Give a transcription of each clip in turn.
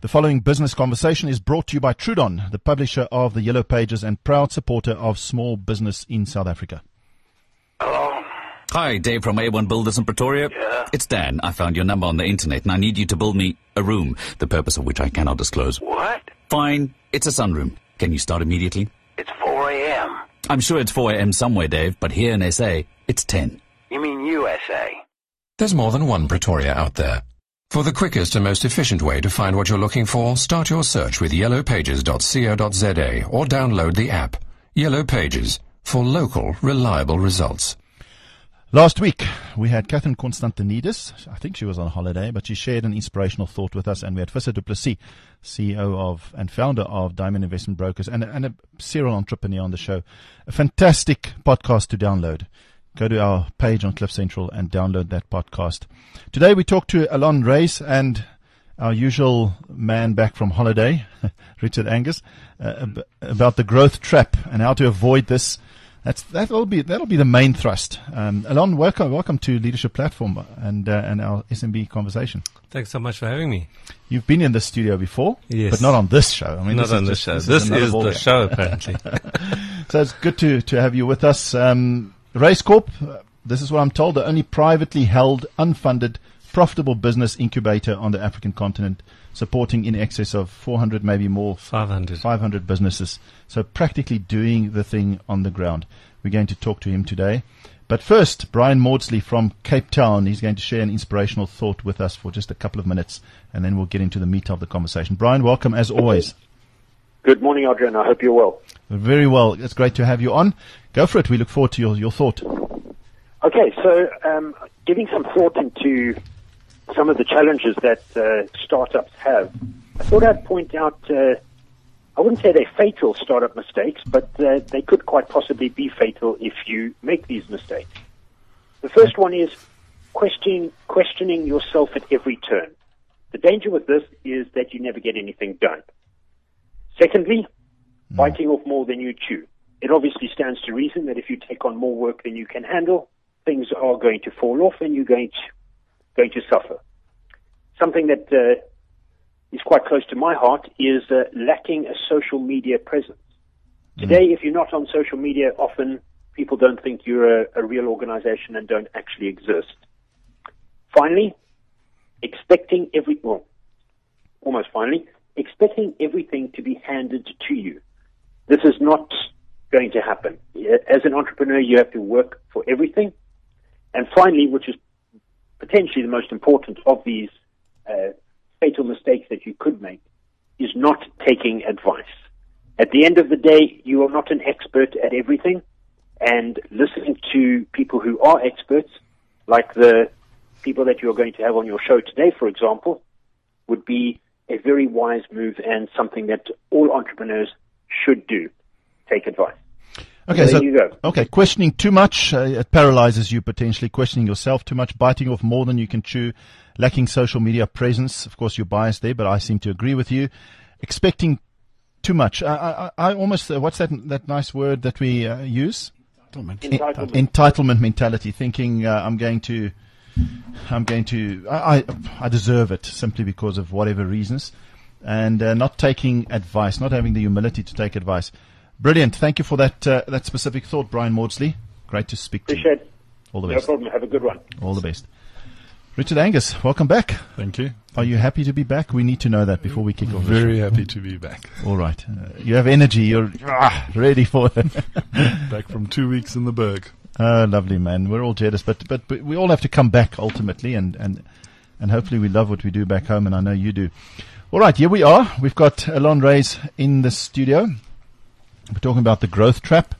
The following business conversation is brought to you by Trudon, the publisher of the Yellow Pages and proud supporter of small business in South Africa. Hello? Hi, Dave from A1 Builders in Pretoria. Yeah? It's Dan. I found your number on the internet and I need you to build me a room, the purpose of which I cannot disclose. What? Fine. It's a sunroom. Can you start immediately? It's 4 a.m. I'm sure it's 4 a.m. somewhere, Dave, but here in SA, it's 10. You mean USA? There's more than one Pretoria out there. For the quickest and most efficient way to find what you're looking for, start your search with yellowpages.co.za or download the app. Yellow Pages, for local, reliable results. Last week, we had Catherine Constantinidis. I think she was on holiday, but she shared an inspirational thought with us, and we had Visser du Plessis, CEO of and founder of Diamond Investment Brokers, and a serial entrepreneur on the show. A fantastic podcast to download. Go to our page on Cliff Central and download that podcast. Today we talk to Alon Reis and our usual man back from holiday, Richard Angus, about the growth trap and how to avoid this. That'll be the main thrust. Alon, welcome to Leadership Platform and our SMB conversation. Thanks so much for having me. You've been in the studio before, yes, but not on this show. I mean, not on this show. This is the show, apparently. So it's good to have you with us. Race Corp, this is what I'm told, the only privately held, unfunded, profitable business incubator on the African continent, supporting in excess of 400, maybe more, 500 businesses. So practically doing the thing on the ground. We're going to talk to him today. But first, Brian Maudsley from Cape Town. He's going to share an inspirational thought with us for just a couple of minutes, and then we'll get into the meat of the conversation. Brian, welcome as always. Good morning, Adrian. I hope you're well. Very well. It's great to have you on. Go for it. We look forward to your thought. Okay, so giving some thought into some of the challenges that startups have, I thought I'd point out, I wouldn't say they're fatal startup mistakes, but they could quite possibly be fatal if you make these mistakes. The first one is questioning yourself at every turn. The danger with this is that you never get anything done. Secondly, biting off more than you chew. It obviously stands to reason that if you take on more work than you can handle, things are going to fall off and you're going to suffer. Something that is quite close to my heart is lacking a social media presence. Today, if you're not on social media, often people don't think you're a real organization and don't actually exist. Finally, expecting everything to be handed to you. This is not going to happen. As an entrepreneur, you have to work for everything. And finally, which is potentially the most important of these fatal mistakes that you could make, is not taking advice. At the end of the day, you are not an expert at everything, and listening to people who are experts, like the people that you're going to have on your show today, for example, would be a very wise move and something that all entrepreneurs should do. Take advice. Okay, so there you go. Okay, questioning too much, it paralyzes you potentially. Questioning yourself too much, biting off more than you can chew, lacking social media presence. Of course, you're biased there, but I seem to agree with you. Expecting too much. I almost, what's that nice word that we use? Entitlement mentality. Thinking I deserve it simply because of whatever reasons, and not taking advice, not having the humility to take advice. Brilliant. Thank you for that specific thought, Brian Maudsley. Great to speak to you. Appreciate it. All the best. No problem. Have a good one. All the best. Richard Angus, welcome back. Thank you. Are you happy to be back? We need to know that before we kick off. Very happy to be back. All right. You have energy. You're ready for it. Back from 2 weeks in the Berg. Oh, lovely, man. We're all jealous, but we all have to come back ultimately, and hopefully we love what we do back home, and I know you do. All right, here we are. We've got Alon Reis in the studio. We're talking about the growth trap.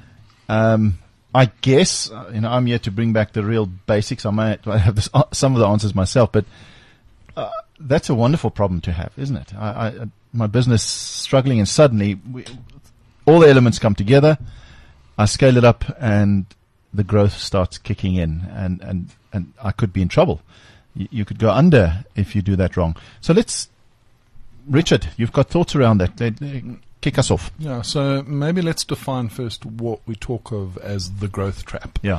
I guess, I'm here to bring back the real basics. I might have some of the answers myself, but that's a wonderful problem to have, isn't it? My business struggling, and suddenly all the elements come together. I scale it up, and the growth starts kicking in, and I could be in trouble. You could go under if you do that wrong. So Richard, you've got thoughts around that. Kick us off. Yeah, so maybe let's define first what we talk of as the growth trap. Yeah.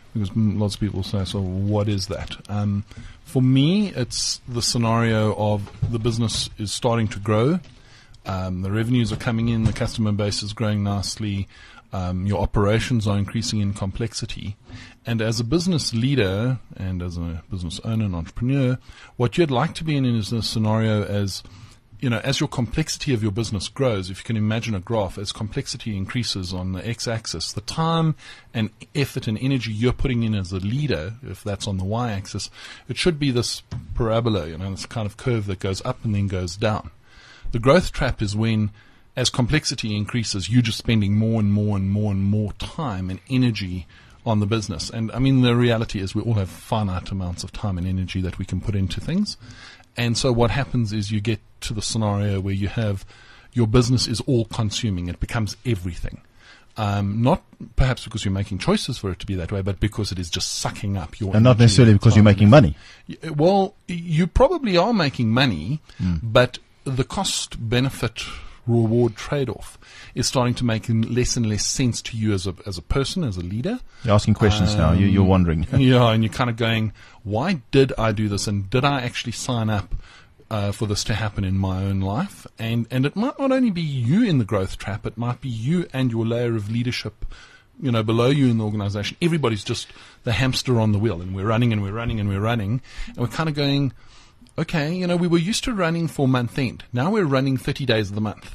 Because lots of people say, so what is that? For me, it's the scenario of the business is starting to grow. The revenues are coming in, the customer base is growing nicely, your operations are increasing in complexity. And as a business leader and as a business owner and entrepreneur, what you'd like to be in is a scenario as your complexity of your business grows. If you can imagine a graph, as complexity increases on the x-axis, the time and effort and energy you're putting in as a leader, if that's on the y-axis, it should be this parabola, this kind of curve that goes up and then goes down. The growth trap is when, as complexity increases, you're just spending more and more and more and more time and energy on the business. And I mean, the reality is we all have finite amounts of time and energy that we can put into things. And so what happens is you get to the scenario where you have your business is all consuming. It becomes everything. Not perhaps because you're making choices for it to be that way, but because it is just sucking up your energy. And not necessarily because you're making money. Well, you probably are making money, but the cost-benefit reward trade-off is starting to make less and less sense to you as a person, as a leader. You're asking questions now. You're wondering. Yeah, and you're kind of going, why did I do this? And did I actually sign up for this to happen in my own life? And it might not only be you in the growth trap, it might be you and your layer of leadership below you in the organization. Everybody's just the hamster on the wheel, and we're running and we're running and we're running. And we're kind of going, okay, we were used to running for month end. Now we're running 30 days of the month.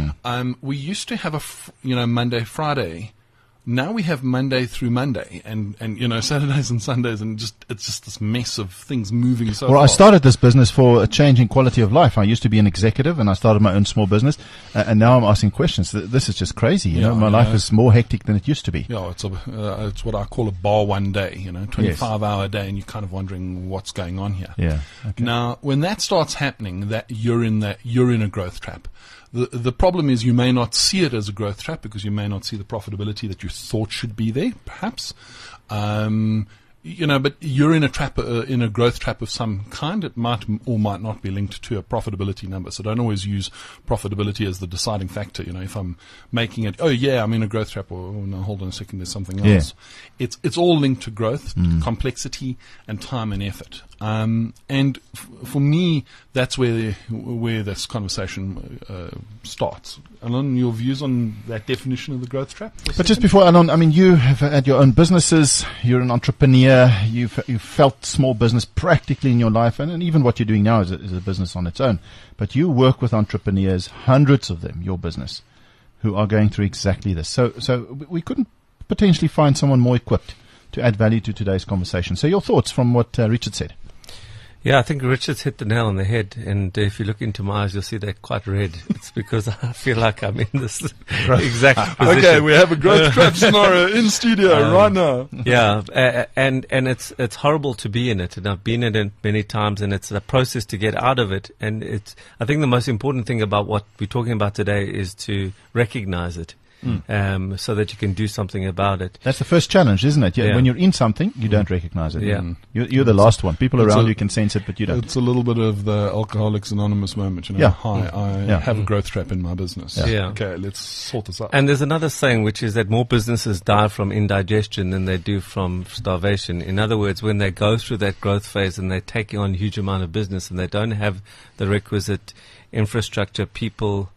We used to have Monday, Friday. Now we have Monday through Monday and Saturdays and Sundays, and it's just this mess of things moving so fast. I started this business for a change in quality of life. I used to be an executive and I started my own small business, and now I'm asking questions. This is just crazy. My life is more hectic than it used to be. Yeah, it's what I call a bar one day, 25-hour day, and you're kind of wondering what's going on here. Yeah. Okay. Now, when that starts happening, you're in a growth trap. The problem is you may not see it as a growth trap because you may not see the profitability that you thought should be there, perhaps. But you're in a trap, in a growth trap of some kind. It might or might not be linked to a profitability number. So don't always use profitability as the deciding factor. If I'm making it, I'm in a growth trap, or no, hold on a second, there's something else. Yeah. It's all linked to growth, complexity, and time and effort. And for me, that's where this conversation starts. Alon, your views on that definition of the growth trap? But just before, Alon, you have had your own businesses. You're an entrepreneur. You've felt small business practically in your life, and even what you're doing now is a business on its own. But you work with entrepreneurs, hundreds of them, your business, who are going through exactly this. So we couldn't potentially find someone more equipped to add value to today's conversation. So your thoughts from what Richard said. Yeah, I think Richard's hit the nail on the head. And if you look into my eyes, you'll see they're quite red. It's because I feel like I'm in this exact position. Okay, we have a growth trap scenario in studio right now. Yeah, and it's horrible to be in it. And I've been in it many times, and it's a process to get out of it. And I think the most important thing about what we're talking about today is to recognize it. So that you can do something about it. That's the first challenge, isn't it? Yeah. When you're in something, you don't recognize it. Yeah. You're the last one. People around you can sense it, but you don't. It's a little bit of the Alcoholics Anonymous moment. Yeah. Hi, I have a growth trap in my business. Yeah. Okay, let's sort this out. And there's another saying, which is that more businesses die from indigestion than they do from starvation. In other words, when they go through that growth phase and they're taking on a huge amount of business and they don't have the requisite infrastructure, people,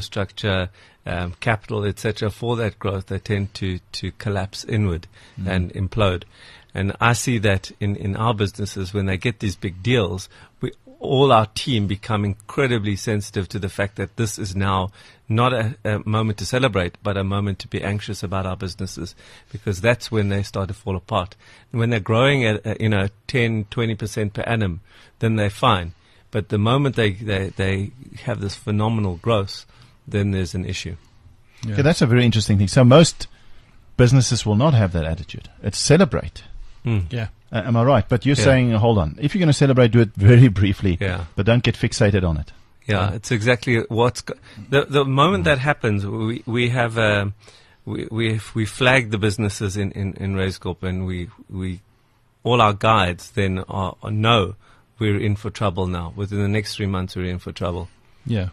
capital, etc., for that growth, they tend to collapse inward and implode. And I see that in our businesses, when they get these big deals, all our team become incredibly sensitive to the fact that this is now not a moment to celebrate, but a moment to be anxious about our businesses, because that's when they start to fall apart. And when they're growing at 10, 20% per annum, then they're fine. But the moment they have this phenomenal growth, then there's an issue. Yeah, that's a very interesting thing. So most businesses will not have that attitude. It's celebrate. Yeah. Am I right? But you're saying, hold on, if you're going to celebrate, do it very briefly, but don't get fixated on it. Yeah, it's exactly the moment that happens. We have we flag the businesses in RaisCorp, and we all our guides then know we're in for trouble now. Within the next 3 months, we're in for trouble. Yeah.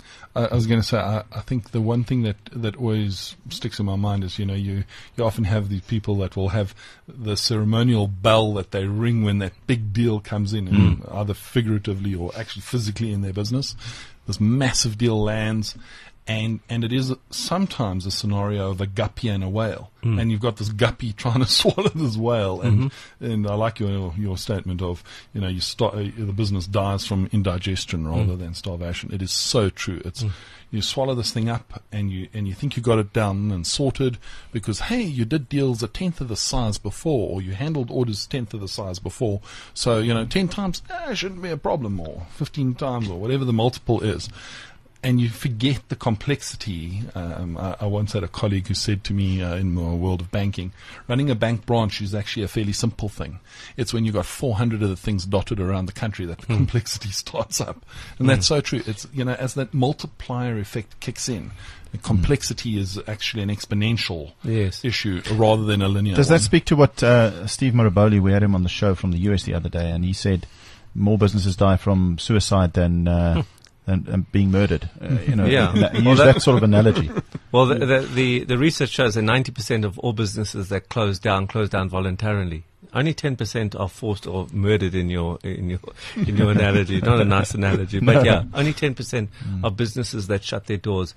I was going to say, I think the one thing that always sticks in my mind is, you often have these people that will have the ceremonial bell that they ring when that big deal comes in, and either figuratively or actually physically in their business. This massive deal lands, and it is sometimes a scenario of a guppy and a whale. And you've got this guppy trying to swallow this whale. And I like your statement of, the business dies from indigestion rather than starvation. It is so true. It's you swallow this thing up and you think you got it done and sorted because, hey, you did deals a tenth of the size before, or you handled orders a tenth of the size before. So, 10 times, shouldn't be a problem, or 15 times, or whatever the multiple is. And you forget the complexity. I once had a colleague who said to me in the world of banking, running a bank branch is actually a fairly simple thing. It's when you've got 400 of the things dotted around the country that the complexity starts up. And that's so true. It's, as that multiplier effect kicks in, the complexity is actually an exponential issue rather than a linear Does one. that speak to what Steve Maraboli, we had him on the show from the US the other day, and he said more businesses die from suicide than being murdered. He used that sort of analogy. Well, the research shows that 90% of all businesses that close down voluntarily. Only 10% are forced or murdered in your analogy. Not a nice analogy, but yeah, only 10% of businesses that shut their doors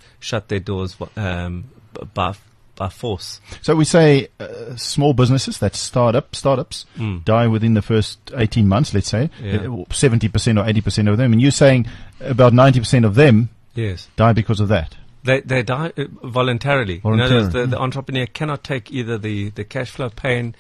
by force. So we say small businesses, that's startups, die within the first 18 months, let's say, 70% or 80% of them. And you're saying about 90% of them die because of that. They die voluntarily. The entrepreneur cannot take either the cash flow pain,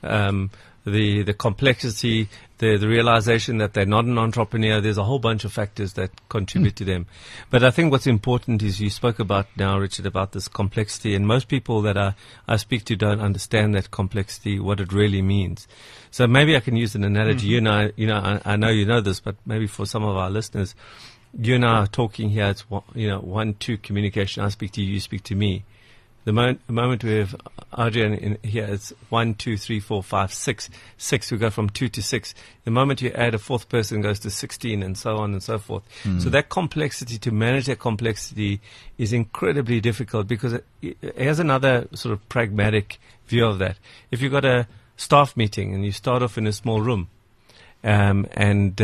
the complexity, the realization that they're not an entrepreneur. There's a whole bunch of factors that contribute to them. But I think what's important is you spoke about now, Richard, about this complexity, and most people that I speak to don't understand that complexity, what it really means. So maybe I can use an analogy. You and I know you know this, but maybe for some of our listeners, you and I are talking here. It's 1-2 communication. I speak to you, you speak to me. The moment we have Adrian in here, it's 1, 2, 3, 4, 5, 6. 6, we go from 2 to 6. The moment you add a fourth person, it goes to 16, and so on and so forth. So that complexity, to manage that complexity, is incredibly difficult, because here's another sort of pragmatic view of that. If you've got a staff meeting and you start off in a small room, then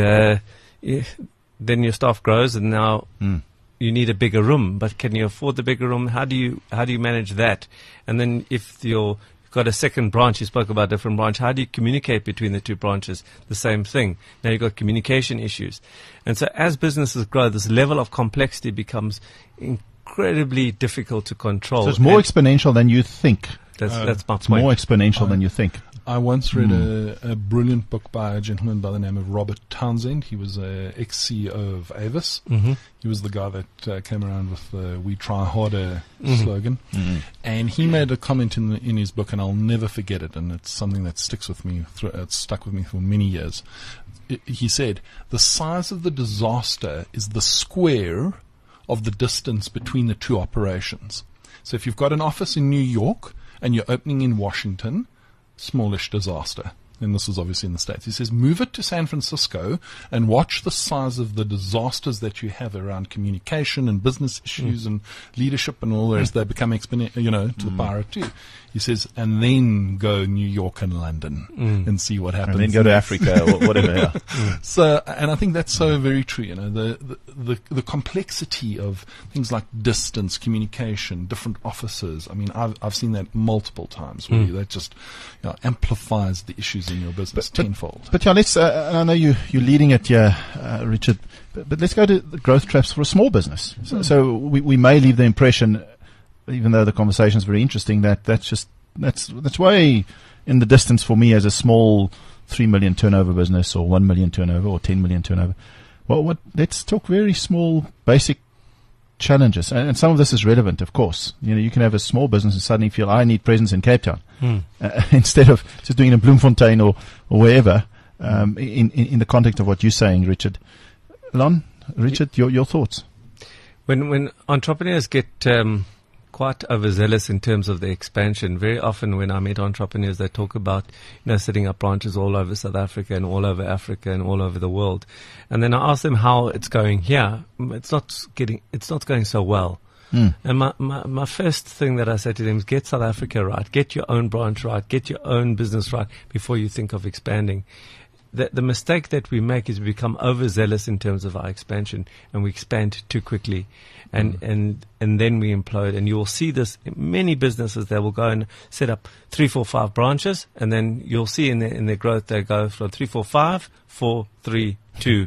your staff grows, and now you need a bigger room, but can you afford the bigger room? How do you manage that? And then if you've got a second branch, you spoke about different branch, how do you communicate between the two branches? The same thing. Now you've got communication issues. And so as businesses grow, this level of complexity becomes incredibly difficult to control. So it's more exponential than you think. That's my point. It's more exponential than you think. I once read a brilliant book by a gentleman by the name of Robert Townsend. He was a ex-CEO of Avis. He was the guy that came around with the "We Try Harder" slogan. And he made a comment in his book, and I'll never forget it, and it's something that sticks with me. It's stuck with me for many years. He said, "The size of the disaster is the square of the distance between the two operations." So if you've got an office in New York and you're opening in Washington, smallish disaster. And this is obviously in the States. He says, move it to San Francisco and watch the size of the disasters that you have around communication and business issues and leadership and all that as they become exponential, to the power of 2. He says, and then go New York and London and see what happens. And then go to Africa or whatever. So, and I think that's so very true. The complexity of things like distance, communication, different offices. I mean, I've seen that multiple times where that just amplifies the issues in your business tenfold. But let's. I know you're leading it here, Richard. But let's go to the growth traps for a small business. So we may leave the impression, even though the conversation is very interesting, that's way in the distance for me as a small 3 million turnover business, or 1 million turnover, or 10 million turnover. Well, let's talk very small, basic challenges, and some of this is relevant, of course. You can have a small business and suddenly feel I need presence in Cape Town instead of just doing it in Bloemfontein or wherever. In the context of what you're saying, Richard. Richard, your thoughts? When entrepreneurs get quite overzealous in terms of the expansion. Very often when I meet entrepreneurs, they talk about, setting up branches all over South Africa and all over Africa and all over the world. And then I ask them how it's going here. It's not going so well. And my first thing that I say to them is get South Africa right, get your own branch right, get your own business right before you think of expanding. The mistake that we make is we become overzealous in terms of our expansion, and we expand too quickly, and then we implode. And you will see this in many businesses. They will go and set up 3, 4, 5 branches, and then you'll see in their growth they go from 3, 4, 5, 4, 3, 2.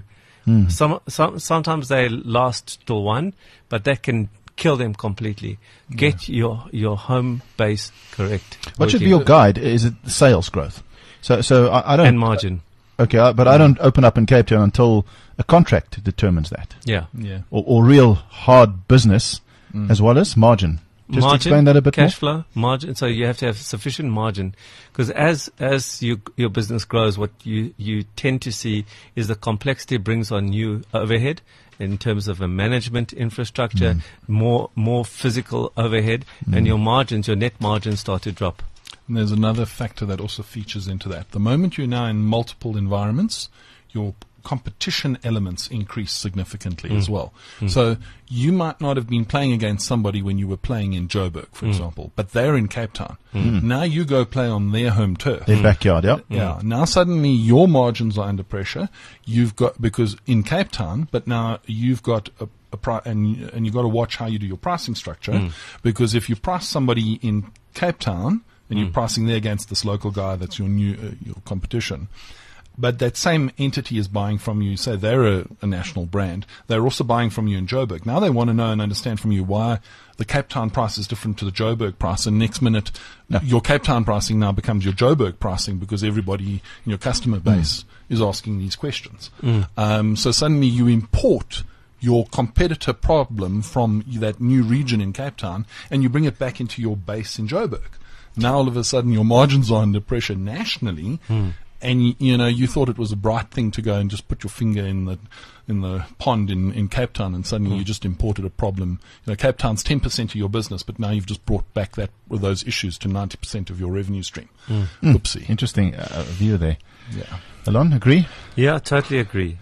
Sometimes they last till 1, but that can kill them completely. Get your home base correct. What should be your guide? Is it sales growth? So I don't. And margin. Okay, but I don't open up in Cape Town until a contract determines that. Yeah. Or real hard business as well as margin. Just margin, explain that a bit cash more. flow, margin. So you have to have sufficient margin, because as your business grows, what you tend to see is the complexity brings on new overhead in terms of a management infrastructure, more physical overhead, and your net margins start to drop. And there's another factor that also features into that. The moment you're now in multiple environments, your competition elements increase significantly as well. So you might not have been playing against somebody when you were playing in Joburg, for example, but they're in Cape Town. Now you go play on their home turf. Their backyard, yeah. Yeah. Now suddenly your margins are under pressure. Because in Cape Town, but now you've got and you've got to watch how you do your pricing structure, because if you price somebody in Cape Town and you're pricing there against this local guy that's your your competition, but that same entity is buying from you, say they're a national brand, they're also buying from you in Joburg. Now they want to know and understand from you why the Cape Town price is different to the Joburg price, and next minute your Cape Town pricing now becomes your Joburg pricing, because everybody in your customer base is asking these questions. So suddenly you import your competitor problem from that new region in Cape Town and you bring it back into your base in Joburg. Now all of a sudden your margins are under pressure nationally. And you thought it was a bright thing to go and just put your finger in the pond in Cape Town, and suddenly you just imported a problem. Cape Town's 10% of your business, but now you've just brought back those issues to 90% of your revenue stream. Oopsie. Interesting view there. Yeah. Alon, agree? Yeah, totally agree.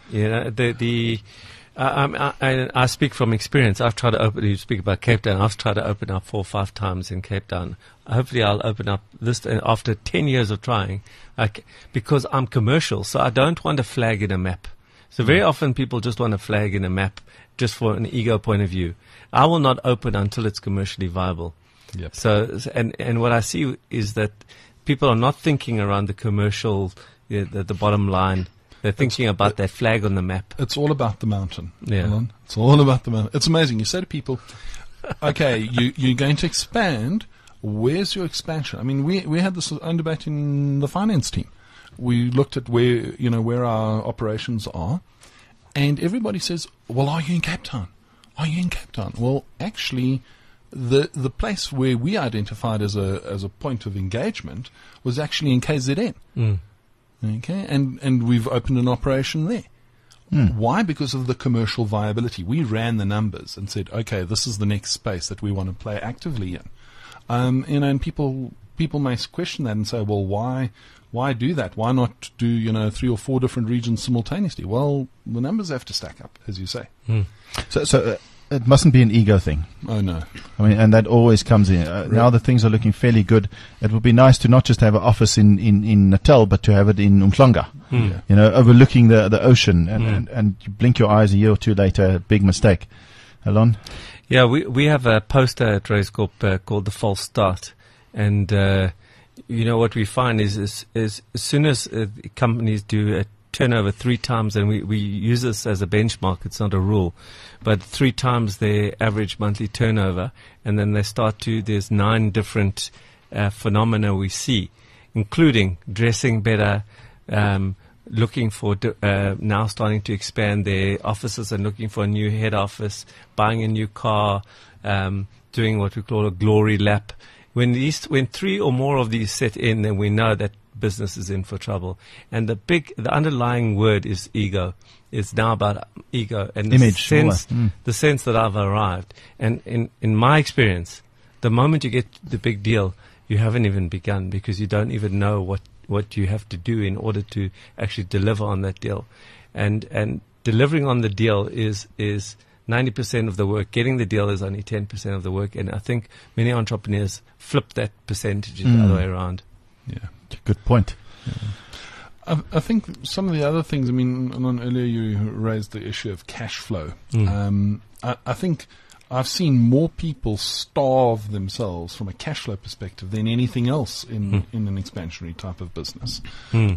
I speak from experience. You speak about Cape Town. I've tried to open up 4 or 5 times in Cape Town. Hopefully I'll open up this after 10 years of trying, because I'm commercial, so I don't want a flag in a map. So very often people just want a flag in a map just for an ego point of view. I will not open until it's commercially viable. Yep. So, and what I see is that people are not thinking around the commercial, the bottom line. They're thinking about that flag on the map. It's all about the mountain. Yeah. Alan. It's all about the mountain. It's amazing. You say to people, okay, you're going to expand. Where's your expansion? I mean, we had this own debate in the finance team. We looked at where our operations are, and everybody says, well, are you in Cape Town? Are you in Cape Town? Well, actually, the place where we identified as a point of engagement was actually in KZN. Okay, and we've opened an operation there. Why? Because of the commercial viability. We ran the numbers and said, okay, this is the next space that we want to play actively in. And people may question that and say, well, why do that? Why not do 3 or 4 different regions simultaneously? Well, the numbers have to stack up, as you say. So it mustn't be an ego thing. Oh no. I mean, and that always comes in. Now that things are looking fairly good, it would be nice to not just have an office in Natal, but to have it in Umhlanga. Overlooking the ocean, and you blink your eyes a year or 2 later, big mistake. Alon? Yeah, we have a poster at Raizcorp called The False Start, and what we find is as soon as companies do a turnover 3 times, and we use this as a benchmark, it's not a rule, but 3 times their average monthly turnover, and then there's 9 different phenomena we see, including dressing better, looking for now starting to expand their offices and looking for a new head office, buying a new car, doing what we call a glory lap. When 3 or more of these set in, then we know that business is in for trouble. And the underlying word is ego. It's now about ego and the sense that I've arrived. And in my experience, the moment you get the big deal, you haven't even begun, because you don't even know what you have to do in order to actually deliver on that deal. And delivering on the deal is 90% of the work. Getting the deal is only 10% of the work. And I think many entrepreneurs flip that percentage the other way around. Yeah. Good point. I think some of the other things, I mean, Alon, earlier you raised the issue of cash flow. I think I've seen more people starve themselves from a cash flow perspective than anything else in an expansionary type of business. You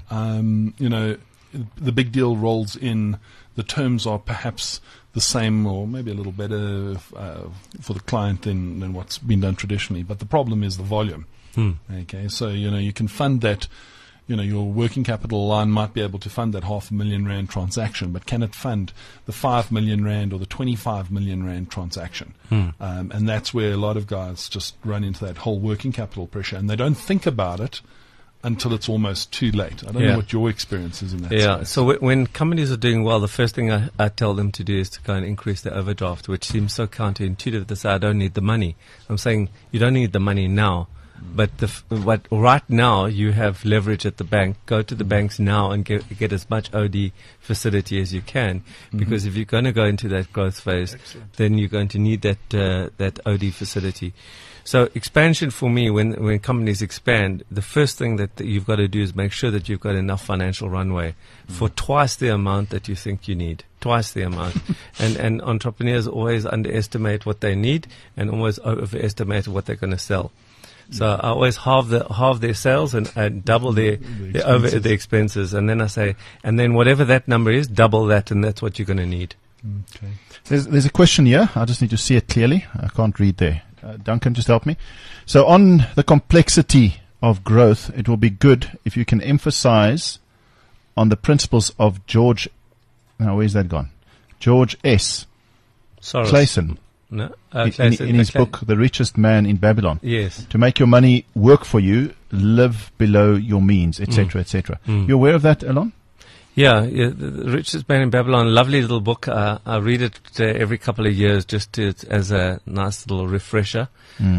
know, the big deal rolls in, the terms are perhaps the same or maybe a little better for the client than what's been done traditionally, but the problem is the volume. Okay, so, you know, you can fund that. You know, your working capital line might be able to fund that R500,000 transaction, but can it fund the 5 million rand or the 25 million rand transaction? And that's where a lot of guys just run into that whole working capital pressure, and they don't think about it until it's almost too late. I don't know what your experience is in that space. So when companies are doing well, the first thing I tell them to do is to go and increase their overdraft, which seems so counterintuitive to say, I don't need the money. I'm saying you don't need the money now. But right now you have leverage at the bank. Go to the banks now and get as much OD facility as you can, because if you're going to go into that growth phase, then you're going to need that OD facility. So expansion for me, when companies expand, the first thing that you've got to do is make sure that you've got enough financial runway for twice the amount that you think you need. Twice the amount. and entrepreneurs always underestimate what they need and always overestimate what they're going to sell. So I always halve their sales and double the expenses, and then I say, and then whatever that number is, double that, and that's what you're going to need. Okay. There's a question here. I just need to see it clearly. I can't read there. Duncan, just help me. So on the complexity of growth, it will be good if you can emphasize on the principles of George. Now, where's that gone? George S. Soros. Clayson. No, in his book, The Richest Man in Babylon. Yes. To make your money work for you, live below your means, etc., etc. You aware of that, Alon? Yeah, The Richest Man in Babylon, lovely little book. I read it every couple of years just as a nice little refresher.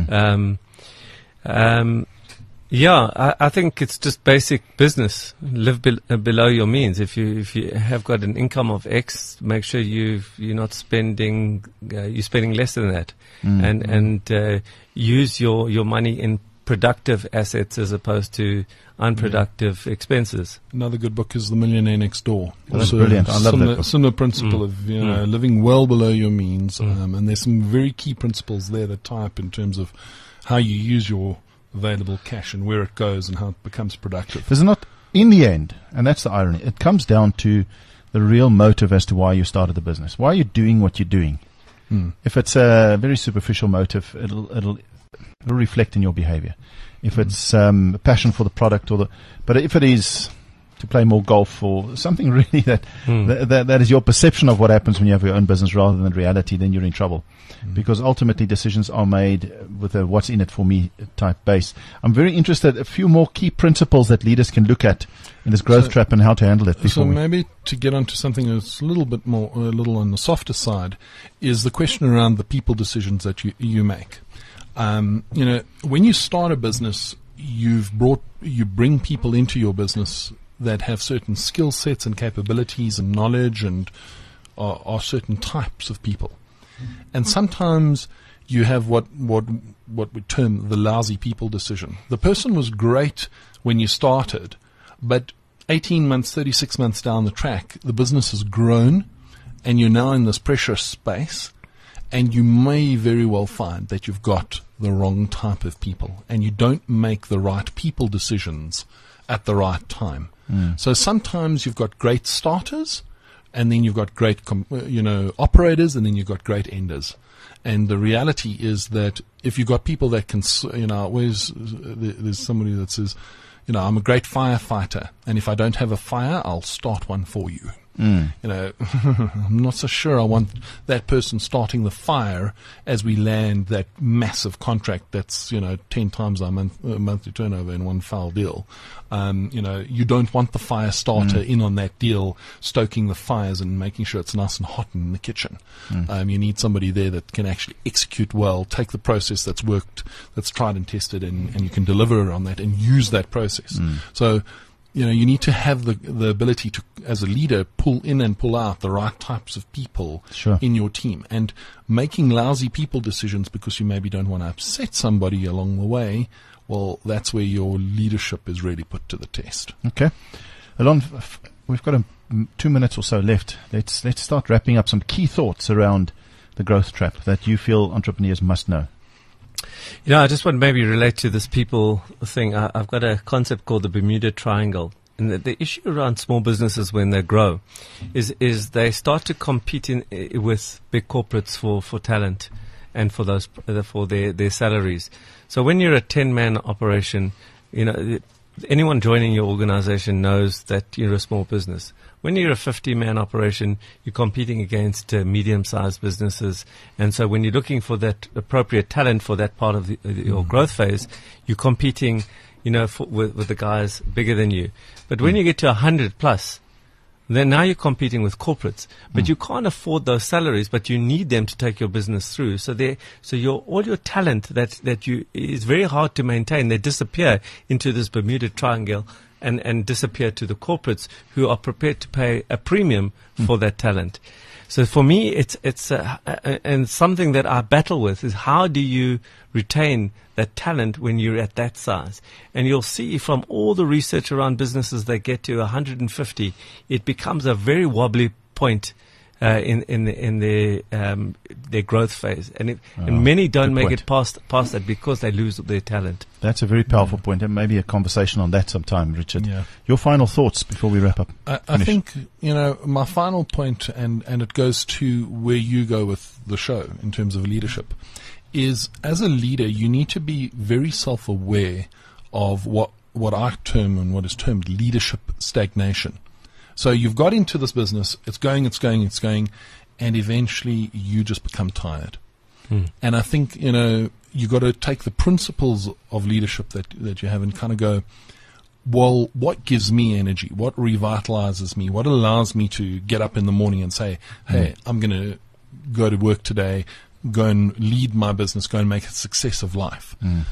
I think it's just basic business. Live below your means. If you have got an income of X, make sure you're not spending. You're spending less than that, and use your money in productive assets as opposed to unproductive expenses. Another good book is The Millionaire Next Door. Well, that's brilliant. I love that book. Similar principle of living well below your means, and there's some very key principles there that tie up in terms of how you use your available cash and where it goes and how it becomes productive. There's not, in the end, and that's the irony, it comes down to the real motive as to why you started the business. Why are you doing what you're doing? If it's a very superficial motive, it'll reflect in your behavior. If it's a passion for the product but if it is to play more golf or something really that is your perception of what happens when you have your own business rather than reality, then you're in trouble. Because ultimately decisions are made with a what's in it for me type base. I'm very interested, a few more key principles that leaders can look at in this growth trap and how to handle it. So maybe to get onto something that's a little on the softer side, is the question around the people decisions that you make. When you start a business, you bring people into your business that have certain skill sets and capabilities and knowledge and are certain types of people. And sometimes you have what we term the lousy people decision. The person was great when you started, but 18 months, 36 months down the track, the business has grown and you're now in this precious space, and you may very well find that you've got the wrong type of people and you don't make the right people decisions at the right time. So sometimes you've got great starters, and then you've got great, operators, and then you've got great enders. And the reality is that if you've got people that can, there's somebody that says, I'm a great firefighter, and if I don't have a fire, I'll start one for you. You know, I'm not so sure I want that person starting the fire as we land that massive contract that's, 10 times our monthly turnover in one foul deal. You don't want the fire starter in on that deal, stoking the fires and making sure it's nice and hot in the kitchen. You need somebody there that can actually execute well, take the process that's worked, that's tried and tested, and you can deliver on that and use that process. So, you need to have the ability to, as a leader, pull in and pull out the right types of people in your team. And making lousy people decisions because you maybe don't want to upset somebody along the way, well, that's where your leadership is really put to the test. Okay. Alon, we've got 2 minutes or so left. Let's start wrapping up some key thoughts around the growth trap that you feel entrepreneurs must know. I just want to maybe relate to this people thing. I've got a concept called the Bermuda Triangle. And the issue around small businesses when they grow is they start to compete with big corporates for talent and for their salaries. So when you're a 10-man operation, anyone joining your organization knows that you're a small business. When you're a 50-man operation, you're competing against medium-sized businesses. And so when you're looking for that appropriate talent for that part of your growth phase, you're competing, with the guys bigger than you. But when you get to 100 plus, then now you're competing with corporates, but you can't afford those salaries, but you need them to take your business through. So all your talent that is very hard to maintain. They disappear into this Bermuda Triangle and disappear to the corporates who are prepared to pay a premium for that talent. So for me, it's and something that I battle with is how do you retain that talent when you're at that size? And you'll see from all the research around businesses that get to 150, it becomes a very wobbly point in their growth phase, and many don't make it past that because they lose their talent. That's a very powerful point, and maybe a conversation on that sometime, Richard. Yeah. Your final thoughts before we wrap up. I think my final point, and it goes to where you go with the show in terms of leadership, is as a leader you need to be very self-aware of what I term and what is termed leadership stagnation. So you've got into this business, it's going, and eventually you just become tired. And I think, you got to take the principles of leadership that you have and kind of go, well, what gives me energy? What revitalizes me? What allows me to get up in the morning and say, hey, I'm going to go to work today, go and lead my business, go and make a success of life.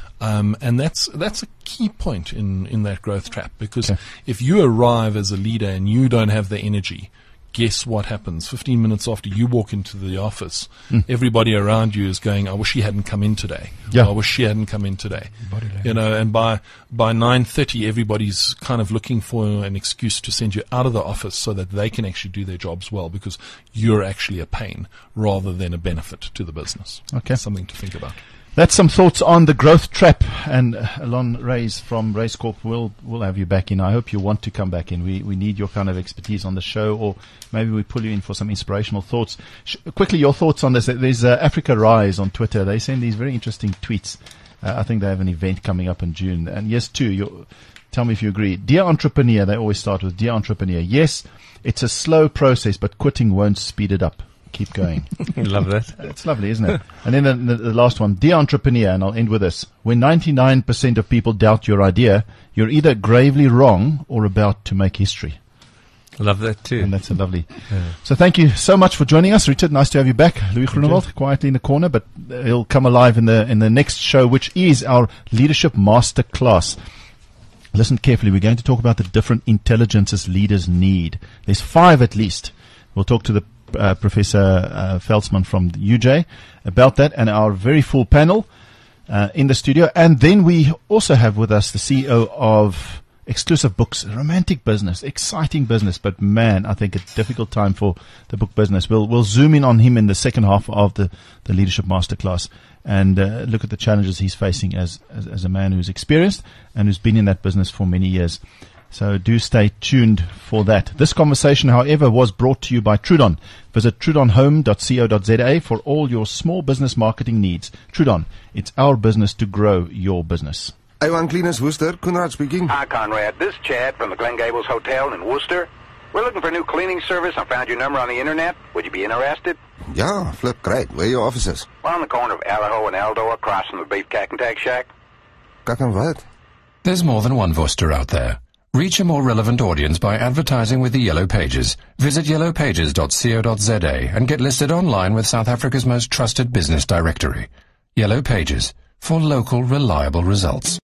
And that's a key point in that growth trap, because if you arrive as a leader and you don't have the energy, guess what happens? 15 minutes after you walk into the office, everybody around you is going, I wish he hadn't come in today. Yeah. I wish she hadn't come in today. And by 9:30, everybody's kind of looking for an excuse to send you out of the office so that they can actually do their jobs well, because you're actually a pain rather than a benefit to the business. Okay. Something to think about. That's some thoughts on the growth trap. And Alon Reyes from Race Corp will have you back in. I hope you want to come back in. We need your kind of expertise on the show, or maybe we pull you in for some inspirational thoughts. Quickly, your thoughts on this. There's Africa Rise on Twitter. They send these very interesting tweets. I think they have an event coming up in June. And yes, too, tell me if you agree. Dear entrepreneur, they always start with, Dear entrepreneur, yes, it's a slow process, but quitting won't speed it up. Keep going. Love that. It's lovely, isn't it? And then the last one. Dear entrepreneur, and I'll end with this. When 99% of people doubt your idea, you're either gravely wrong or about to make history. Love that too. And that's a lovely. So thank you so much for joining us, Richard. Nice to have you back. Louis Groenewald, quietly in the corner, but he'll come alive in the next show, which is our Leadership Masterclass. Listen carefully. We're going to talk about the different intelligences leaders need. There's 5 at least. We'll talk to the Professor Veldsman from the UJ about that, and our very full panel in the studio. And then we also have with us the CEO of Exclusive Books, romantic business, exciting business, but man, I think a difficult time for the book business. We'll zoom in on him in the second half of the Leadership Masterclass and look at the challenges he's facing as a man who's experienced and who's been in that business for many years. So do stay tuned for that. This conversation, however, was brought to you by Trudon. Visit trudonhome.co.za for all your small business marketing needs. Trudon, it's our business to grow your business. A1 Cleaners Worcester, Conrad speaking. Hi, Conrad. This is Chad from the Glen Gables Hotel in Worcester. We're looking for a new cleaning service. I found your number on the internet. Would you be interested? Yeah, flip great. Where are your offices? Well, on the corner of Allaho and Aldo, across from the Beef Cack and Tag Shack. Kak en wat? There's more than one Worcester out there. Reach a more relevant audience by advertising with the Yellow Pages. Visit yellowpages.co.za and get listed online with South Africa's most trusted business directory. Yellow Pages, for local, reliable results.